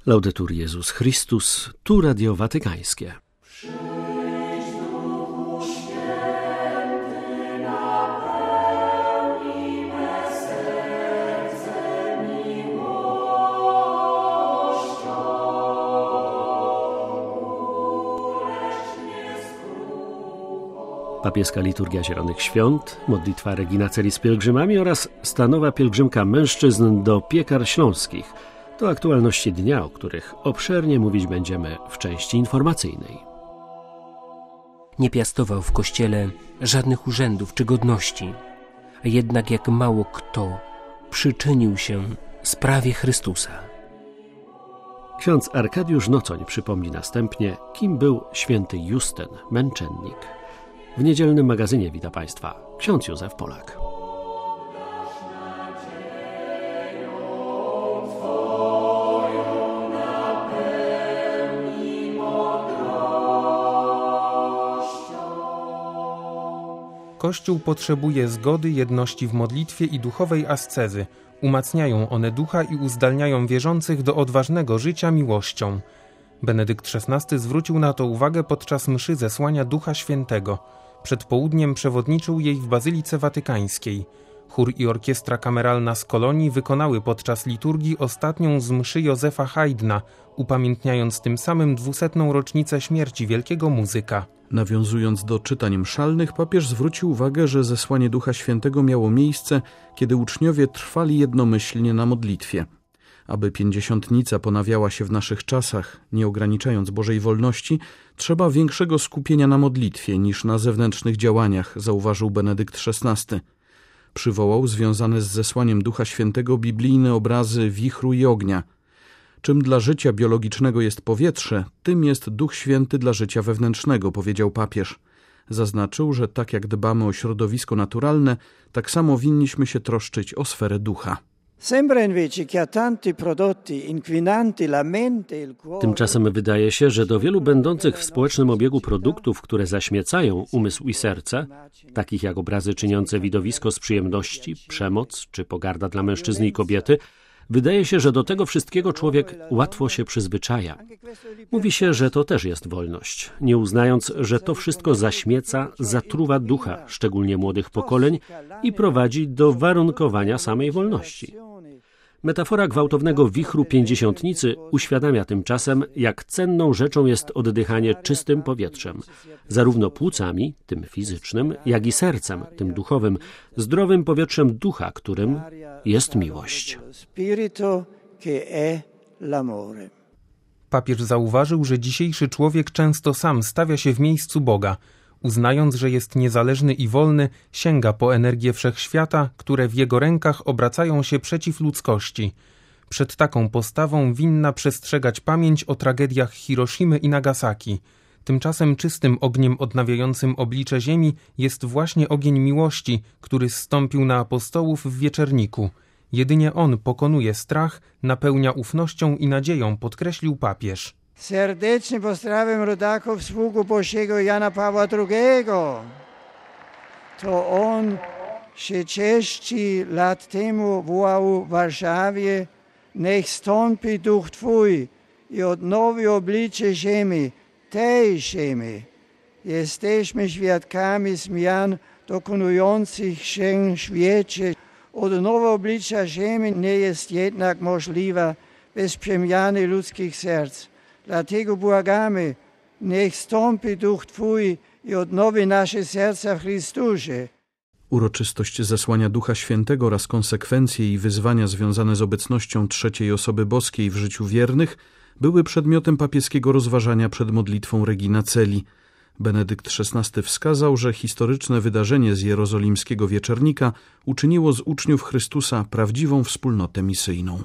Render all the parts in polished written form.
Laudetur Jezus Chrystus, tu Radio Watykańskie. Papieska liturgia Zielonych Świąt, modlitwa Regina Coeli z pielgrzymami oraz stanowa pielgrzymka mężczyzn do Piekar Śląskich. To aktualności dnia, o których obszernie mówić będziemy w części informacyjnej. Nie piastował w kościele żadnych urzędów czy godności, a jednak jak mało kto przyczynił się sprawie Chrystusa. Ksiądz Arkadiusz Nocoń przypomni następnie, kim był święty Justyn, męczennik. W niedzielnym magazynie wita Państwa ksiądz Józef Polak. Kościół potrzebuje zgody, jedności w modlitwie i duchowej ascezy. Umacniają one ducha i uzdalniają wierzących do odważnego życia miłością. Benedykt XVI zwrócił na to uwagę podczas mszy zesłania Ducha Świętego. Przed południem przewodniczył jej w Bazylice Watykańskiej. Chór i orkiestra kameralna z Kolonii wykonały podczas liturgii ostatnią z mszy Józefa Haydna, upamiętniając tym samym 200. rocznicę śmierci wielkiego muzyka. Nawiązując do czytań mszalnych, papież zwrócił uwagę, że zesłanie Ducha Świętego miało miejsce, kiedy uczniowie trwali jednomyślnie na modlitwie. Aby pięćdziesiątnica ponawiała się w naszych czasach, nie ograniczając Bożej wolności, trzeba większego skupienia na modlitwie niż na zewnętrznych działaniach, zauważył Benedykt XVI. Przywołał związane z zesłaniem Ducha Świętego biblijne obrazy wichru i ognia. Czym dla życia biologicznego jest powietrze, tym jest Duch Święty dla życia wewnętrznego, powiedział papież. Zaznaczył, że tak jak dbamy o środowisko naturalne, tak samo winniśmy się troszczyć o sferę ducha. Tymczasem wydaje się, że do wielu będących w społecznym obiegu produktów, które zaśmiecają umysł i serce, takich jak obrazy czyniące widowisko z przyjemności, przemoc czy pogarda dla mężczyzny i kobiety, wydaje się, że do tego wszystkiego człowiek łatwo się przyzwyczaja. Mówi się, że to też jest wolność, nie uznając, że to wszystko zaśmieca, zatruwa ducha, szczególnie młodych pokoleń i prowadzi do warunkowania samej wolności. Metafora gwałtownego wichru pięćdziesiątnicy uświadamia tymczasem, jak cenną rzeczą jest oddychanie czystym powietrzem, zarówno płucami, tym fizycznym, jak i sercem, tym duchowym, zdrowym powietrzem ducha, którym jest miłość. Papież zauważył, że dzisiejszy człowiek często sam stawia się w miejscu Boga. Uznając, że jest niezależny i wolny, sięga po energię wszechświata, które w jego rękach obracają się przeciw ludzkości. Przed taką postawą winna przestrzegać pamięć o tragediach Hiroshimy i Nagasaki. Tymczasem czystym ogniem odnawiającym oblicze ziemi jest właśnie ogień miłości, który zstąpił na apostołów w wieczerniku. Jedynie on pokonuje strach, napełnia ufnością i nadzieją, podkreślił papież. Serdecznie pozdrawiam rodaków z Pułku Bożego Jana Pawła II. To on 60 lat temu wołał w Warszawie: niech stąpi duch Twój i odnowi oblicze ziemi, tej ziemi. Jesteśmy świadkami zmian dokonujących się w świecie. Odnowa oblicza ziemi nie jest jednak możliwa bez przemiany ludzkich serc. Dlatego błagamy, niech stąpi duch Twój i odnowi nasze serca w Chrystusie. Uroczystość zesłania Ducha Świętego oraz konsekwencje i wyzwania związane z obecnością trzeciej osoby boskiej w życiu wiernych były przedmiotem papieskiego rozważania przed modlitwą Regina Coeli. Benedykt XVI wskazał, że historyczne wydarzenie z jerozolimskiego wieczernika uczyniło z uczniów Chrystusa prawdziwą wspólnotę misyjną.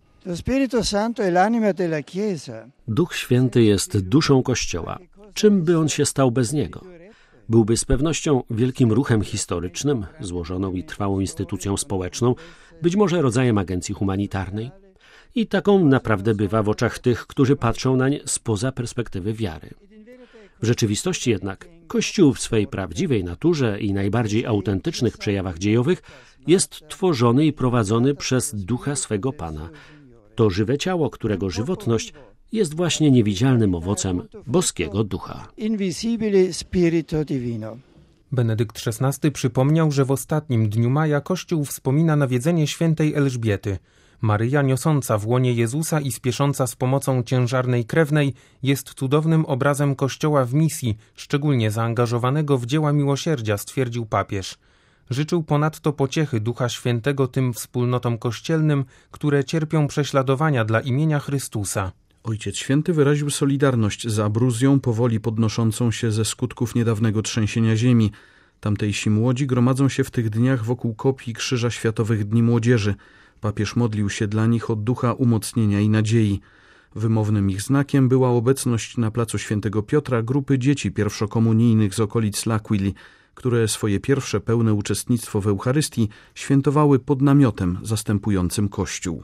Duch Święty jest duszą Kościoła. Czym by on się stał bez niego? Byłby z pewnością wielkim ruchem historycznym, złożoną i trwałą instytucją społeczną, być może rodzajem agencji humanitarnej. I taką naprawdę bywa w oczach tych, którzy patrzą nań spoza perspektywy wiary. W rzeczywistości jednak Kościół w swej prawdziwej naturze i najbardziej autentycznych przejawach dziejowych jest tworzony i prowadzony przez Ducha swego Pana. To żywe ciało, którego żywotność jest właśnie niewidzialnym owocem boskiego ducha. Invisibile spirito divino. Benedykt XVI przypomniał, że w ostatnim dniu maja Kościół wspomina nawiedzenie świętej Elżbiety. Maryja niosąca w łonie Jezusa i spiesząca z pomocą ciężarnej krewnej jest cudownym obrazem Kościoła w misji, szczególnie zaangażowanego w dzieła miłosierdzia, stwierdził papież. Życzył ponadto pociechy Ducha Świętego tym wspólnotom kościelnym, które cierpią prześladowania dla imienia Chrystusa. Ojciec Święty wyraził solidarność z Abruzją, powoli podnoszącą się ze skutków niedawnego trzęsienia ziemi. Tamtejsi młodzi gromadzą się w tych dniach wokół kopii Krzyża Światowych Dni Młodzieży. Papież modlił się dla nich o ducha umocnienia i nadziei. Wymownym ich znakiem była obecność na placu Świętego Piotra grupy dzieci pierwszokomunijnych z okolic L'Aquili, które swoje pierwsze pełne uczestnictwo w Eucharystii świętowały pod namiotem zastępującym kościół.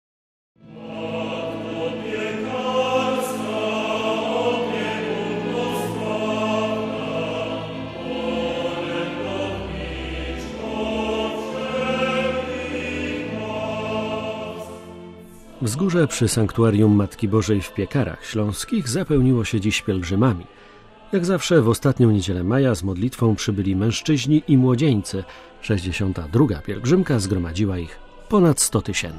Wzgórze przy sanktuarium Matki Bożej w Piekarach Śląskich zapełniło się dziś pielgrzymami. Jak zawsze w ostatnią niedzielę maja z modlitwą przybyli mężczyźni i młodzieńcy. 62. pielgrzymka zgromadziła ich ponad 100 000.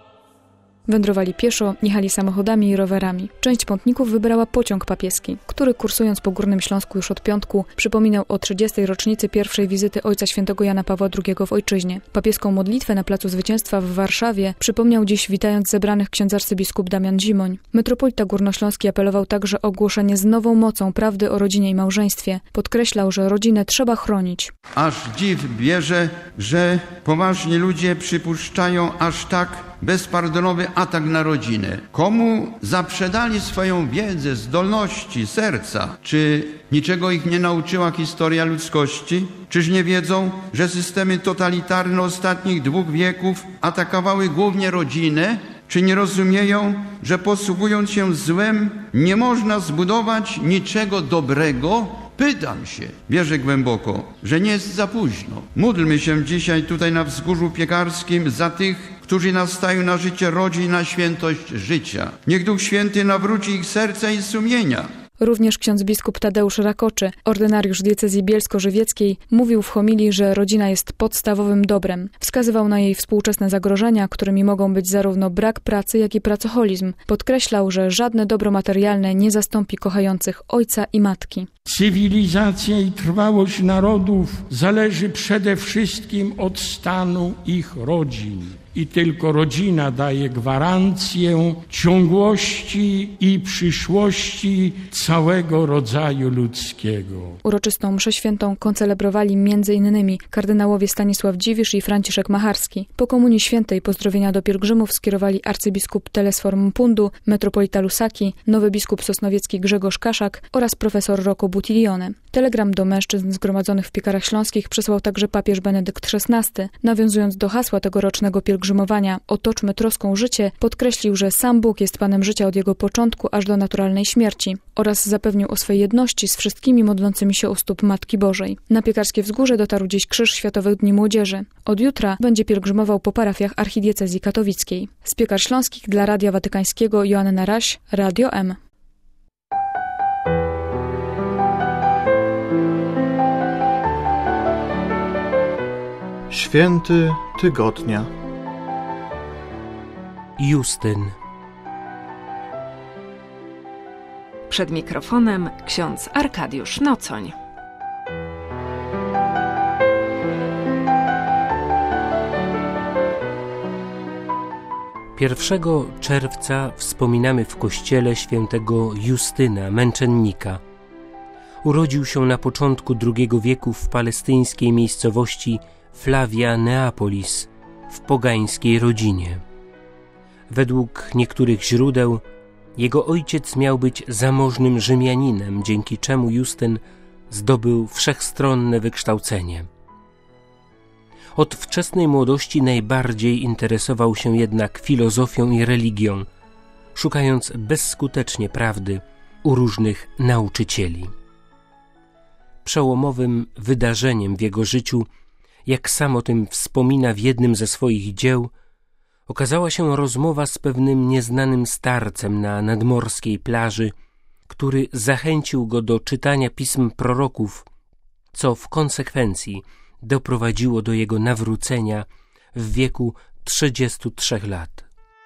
Wędrowali pieszo, jechali samochodami i rowerami. Część pątników wybrała pociąg papieski, który kursując po Górnym Śląsku już od piątku przypominał o 30. rocznicy pierwszej wizyty Ojca Świętego Jana Pawła II w ojczyźnie. Papieską modlitwę na Placu Zwycięstwa w Warszawie przypomniał dziś witając zebranych ksiądz arcybiskup Damian Zimoń. Metropolita górnośląski apelował także o głoszenie z nową mocą prawdy o rodzinie i małżeństwie. Podkreślał, że rodzinę trzeba chronić. Aż dziw bierze, że poważni ludzie przypuszczają aż tak bezpardonowy atak na rodzinę. Komu zaprzedali swoją wiedzę, zdolności, serca? Czy niczego ich nie nauczyła historia ludzkości? Czyż nie wiedzą, że systemy totalitarne ostatnich 2 wieków atakowały głównie rodzinę? Czy nie rozumieją, że posługując się złem nie można zbudować niczego dobrego? Pytam się, wierzę głęboko, że nie jest za późno. Módlmy się dzisiaj tutaj na Wzgórzu Piekarskim za tych, którzy nastają na życie rodzin, na świętość życia. Niech Duch Święty nawróci ich serca i sumienia. Również ksiądz biskup Tadeusz Rakoczy, ordynariusz diecezji bielsko-żywieckiej, mówił w homilii, że rodzina jest podstawowym dobrem. Wskazywał na jej współczesne zagrożenia, którymi mogą być zarówno brak pracy, jak i pracoholizm. Podkreślał, że żadne dobro materialne nie zastąpi kochających ojca i matki. Cywilizacja i trwałość narodów zależy przede wszystkim od stanu ich rodzin. I tylko rodzina daje gwarancję ciągłości i przyszłości całego rodzaju ludzkiego. Uroczystą mszę świętą koncelebrowali m.in. kardynałowie Stanisław Dziwisz i Franciszek Macharski. Po Komunii Świętej pozdrowienia do pielgrzymów skierowali arcybiskup Telesfor Mpundu, metropolita Lusaki, nowy biskup sosnowiecki Grzegorz Kaszak oraz profesor Rocco Buttiglione. Telegram do mężczyzn zgromadzonych w Piekarach Śląskich przesłał także papież Benedykt XVI. Nawiązując do hasła tegorocznego pielgrzymowania "Otoczmy troską życie", podkreślił, że sam Bóg jest Panem życia od jego początku aż do naturalnej śmierci oraz zapewnił o swej jedności z wszystkimi modlącymi się u stóp Matki Bożej. Na Piekarskie Wzgórze dotarł dziś Krzyż Światowych Dni Młodzieży. Od jutra będzie pielgrzymował po parafiach archidiecezji katowickiej. Z Piekar Śląskich dla Radia Watykańskiego Joanna Raś, Radio M. Święty tygodnia. Justyn. Przed mikrofonem ksiądz Arkadiusz Nocoń. Pierwszego czerwca wspominamy w kościele świętego Justyna, męczennika. Urodził się na początku II wieku w palestyńskiej miejscowości Flavia Neapolis, w pogańskiej rodzinie. Według niektórych źródeł jego ojciec miał być zamożnym Rzymianinem, dzięki czemu Justyn zdobył wszechstronne wykształcenie. Od wczesnej młodości najbardziej interesował się jednak filozofią i religią, szukając bezskutecznie prawdy u różnych nauczycieli. Przełomowym wydarzeniem w jego życiu, jak sam o tym wspomina w jednym ze swoich dzieł, okazała się rozmowa z pewnym nieznanym starcem na nadmorskiej plaży, który zachęcił go do czytania pism proroków, co w konsekwencji doprowadziło do jego nawrócenia w wieku 33 lat.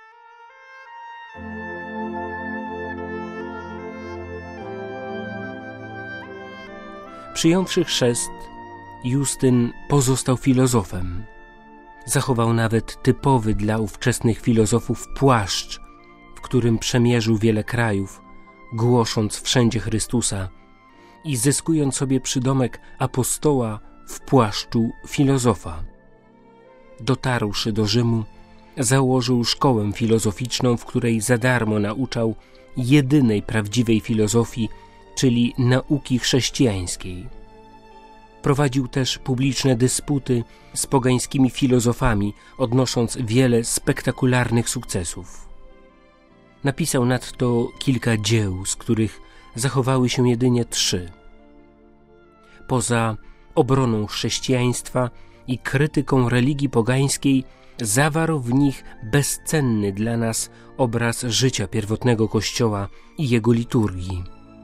Przyjąwszy chrzest, Justyn pozostał filozofem. Zachował nawet typowy dla ówczesnych filozofów płaszcz, w którym przemierzył wiele krajów, głosząc wszędzie Chrystusa i zyskując sobie przydomek apostoła w płaszczu filozofa. Dotarłszy do Rzymu, założył szkołę filozoficzną, w której za darmo nauczał jedynej prawdziwej filozofii, czyli nauki chrześcijańskiej. Prowadził też publiczne dysputy z pogańskimi filozofami, odnosząc wiele spektakularnych sukcesów. Napisał nadto kilka dzieł, z których zachowały się jedynie 3. Poza obroną chrześcijaństwa i krytyką religii pogańskiej zawarł w nich bezcenny dla nas obraz życia pierwotnego Kościoła i jego liturgii.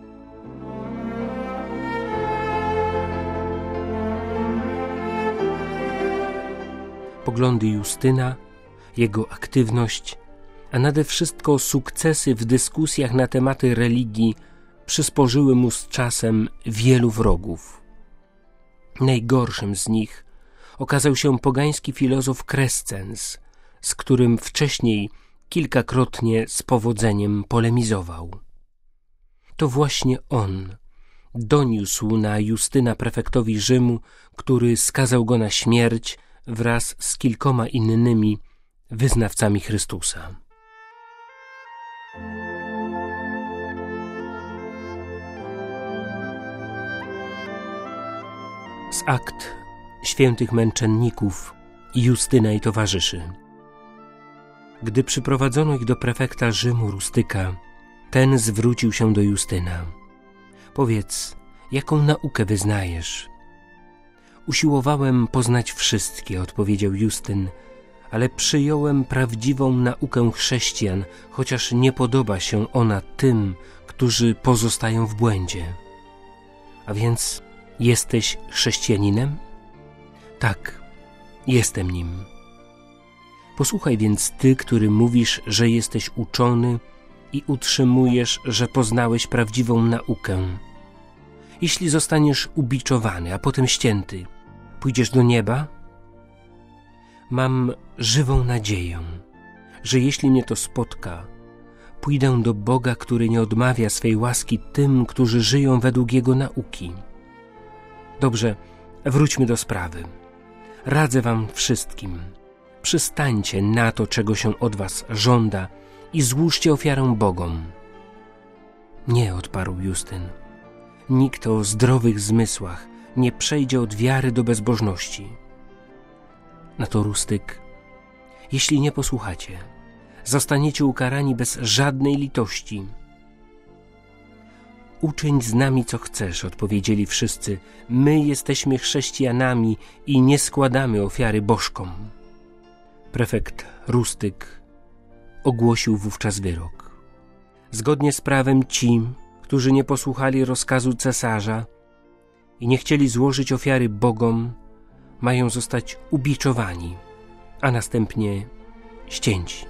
Poglądy Justyna, jego aktywność, a nade wszystko sukcesy w dyskusjach na tematy religii przysporzyły mu z czasem wielu wrogów. Najgorszym z nich okazał się pogański filozof Crescens, z którym wcześniej kilkakrotnie z powodzeniem polemizował. To właśnie on doniósł na Justyna prefektowi Rzymu, który skazał go na śmierć wraz z kilkoma innymi wyznawcami Chrystusa. Z akt świętych męczenników Justyna i towarzyszy. Gdy przyprowadzono ich do prefekta Rzymu Rustyka, ten zwrócił się do Justyna. Powiedz, jaką naukę wyznajesz? Usiłowałem poznać wszystkie, odpowiedział Justyn, ale przyjąłem prawdziwą naukę chrześcijan, chociaż nie podoba się ona tym, którzy pozostają w błędzie. A więc jesteś chrześcijaninem? Tak, jestem nim. Posłuchaj więc ty, który mówisz, że jesteś uczony i utrzymujesz, że poznałeś prawdziwą naukę. Jeśli zostaniesz ubiczowany, a potem ścięty, pójdziesz do nieba? Mam żywą nadzieję, że jeśli mnie to spotka, pójdę do Boga, który nie odmawia swej łaski tym, którzy żyją według Jego nauki. Dobrze, wróćmy do sprawy. Radzę wam wszystkim, przystańcie na to, czego się od was żąda i złóżcie ofiarę bogom. Nie, odparł Justyn. Nikt o zdrowych zmysłach nie przejdzie od wiary do bezbożności. Na to Rustyk: jeśli nie posłuchacie, zostaniecie ukarani bez żadnej litości. Uczyń z nami co chcesz, odpowiedzieli wszyscy. My jesteśmy chrześcijanami i nie składamy ofiary bożkom. Prefekt Rustyk ogłosił wówczas wyrok. Zgodnie z prawem ci, którzy nie posłuchali rozkazu cesarza i nie chcieli złożyć ofiary bogom, mają zostać ubiczowani, a następnie ścięci.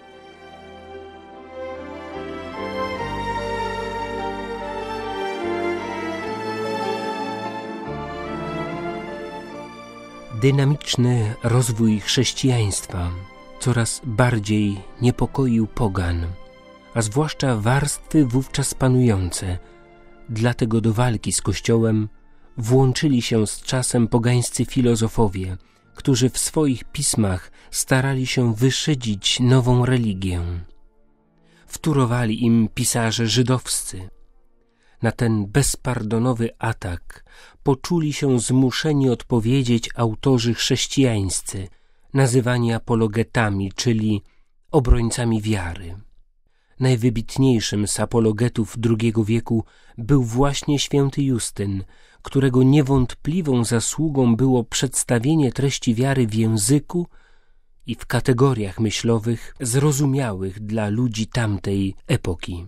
Dynamiczny rozwój chrześcijaństwa coraz bardziej niepokoił pogan, a zwłaszcza warstwy wówczas panujące. Dlatego do walki z Kościołem włączyli się z czasem pogańscy filozofowie, którzy w swoich pismach starali się wyszydzić nową religię. Wtórowali im pisarze żydowscy. Na ten bezpardonowy atak poczuli się zmuszeni odpowiedzieć autorzy chrześcijańscy, nazywani apologetami, czyli obrońcami wiary. Najwybitniejszym z apologetów II wieku był właśnie święty Justyn, którego niewątpliwą zasługą było przedstawienie treści wiary w języku i w kategoriach myślowych zrozumiałych dla ludzi tamtej epoki.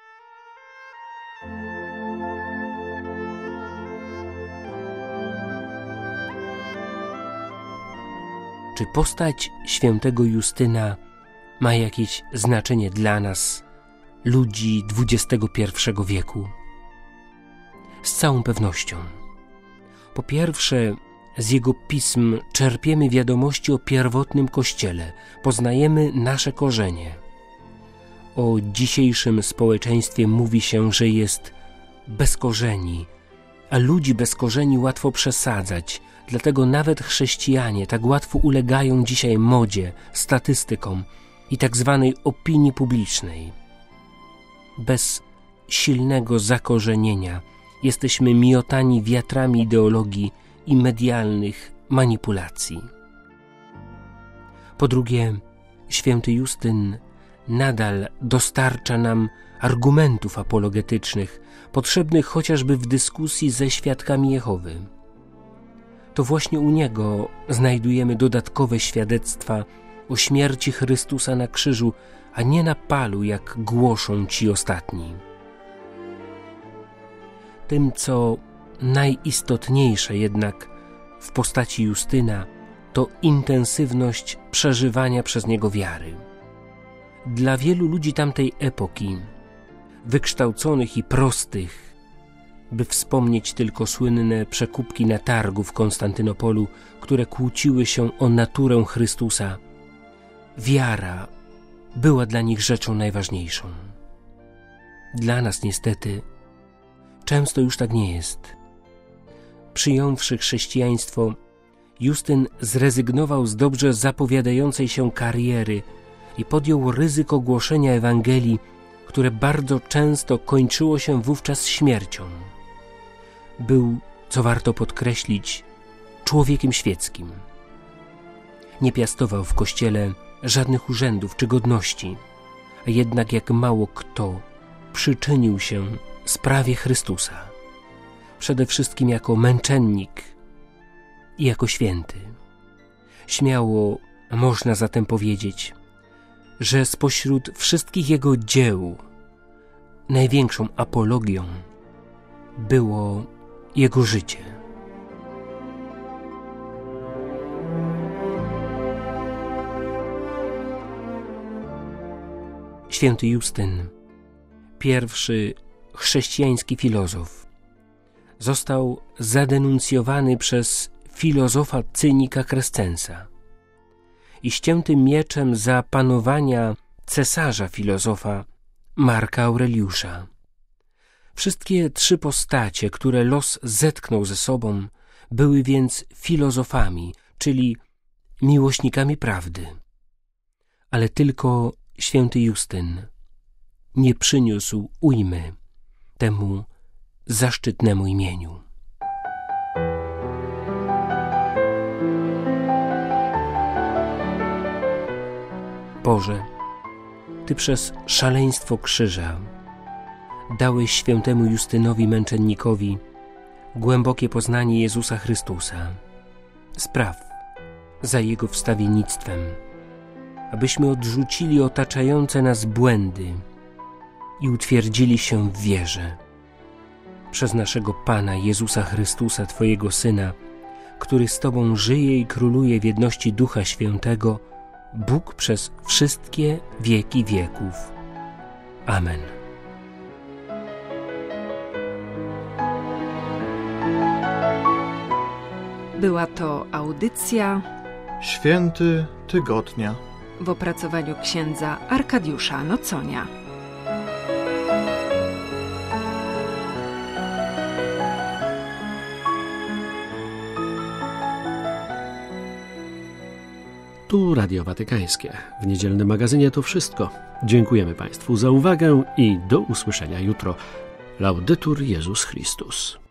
Czy postać świętego Justyna ma jakieś znaczenie dla nas, ludzi XXI wieku? Z całą pewnością. Po pierwsze, z jego pism czerpiemy wiadomości o pierwotnym Kościele, poznajemy nasze korzenie. O dzisiejszym społeczeństwie mówi się, że jest bez korzeni, a ludzi bez korzeni łatwo przesadzać, dlatego nawet chrześcijanie tak łatwo ulegają dzisiaj modzie, statystykom i tak zwanej opinii publicznej. Bez silnego zakorzenienia jesteśmy miotani wiatrami ideologii i medialnych manipulacji. Po drugie, święty Justyn nadal dostarcza nam argumentów apologetycznych, potrzebnych chociażby w dyskusji ze świadkami Jehowy. To właśnie u niego znajdujemy dodatkowe świadectwa o śmierci Chrystusa na krzyżu, a nie na palu, jak głoszą ci ostatni. Tym, co najistotniejsze jednak w postaci Justyna, to intensywność przeżywania przez niego wiary. Dla wielu ludzi tamtej epoki, wykształconych i prostych, by wspomnieć tylko słynne przekupki na targu w Konstantynopolu, które kłóciły się o naturę Chrystusa, wiara była dla nich rzeczą najważniejszą. Dla nas niestety często już tak nie jest. Przyjąwszy chrześcijaństwo, Justyn zrezygnował z dobrze zapowiadającej się kariery i podjął ryzyko głoszenia Ewangelii, które bardzo często kończyło się wówczas śmiercią. Był, co warto podkreślić, człowiekiem świeckim. Nie piastował w Kościele żadnych urzędów czy godności, a jednak jak mało kto przyczynił się sprawie Chrystusa. Przede wszystkim jako męczennik i jako święty. Śmiało można zatem powiedzieć, że spośród wszystkich jego dzieł największą apologią było jego życie. Święty Justyn, pierwszy chrześcijański filozof, został zadenuncjowany przez filozofa cynika Crescensa i ściętym mieczem za panowania cesarza filozofa Marka Aureliusza. Wszystkie trzy postacie, które los zetknął ze sobą, były więc filozofami, czyli miłośnikami prawdy. Ale tylko święty Justyn nie przyniósł ujmy temu zaszczytnemu imieniu. Boże, Ty przez szaleństwo krzyża dałeś świętemu Justynowi męczennikowi głębokie poznanie Jezusa Chrystusa. Spraw za Jego wstawiennictwem, abyśmy odrzucili otaczające nas błędy i utwierdzili się w wierze. Przez naszego Pana Jezusa Chrystusa, Twojego Syna, który z Tobą żyje i króluje w jedności Ducha Świętego, Bóg przez wszystkie wieki wieków. Amen. Była to audycja Święty Tygodnia w opracowaniu księdza Arkadiusza Noconia. Tu Radio Watykańskie. W niedzielnym magazynie to wszystko. Dziękujemy Państwu za uwagę i do usłyszenia jutro. Laudetur Jezus Chrystus.